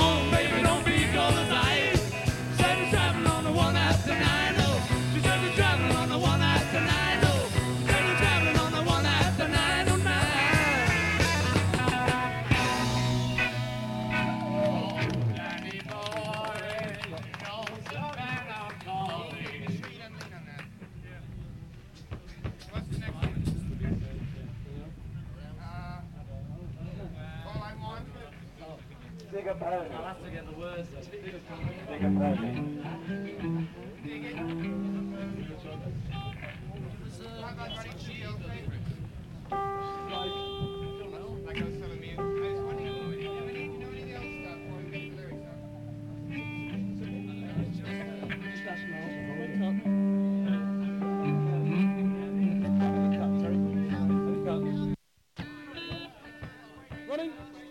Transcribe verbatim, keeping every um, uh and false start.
home, baby, don't be cold as ice. She said she's traveling on the one after nine, oh. She said she's traveling on the one after nine, oh. She said she's traveling on the one after nine, oh, nine. Bigger pony. I'll have to get the words. Bigger pony. Running.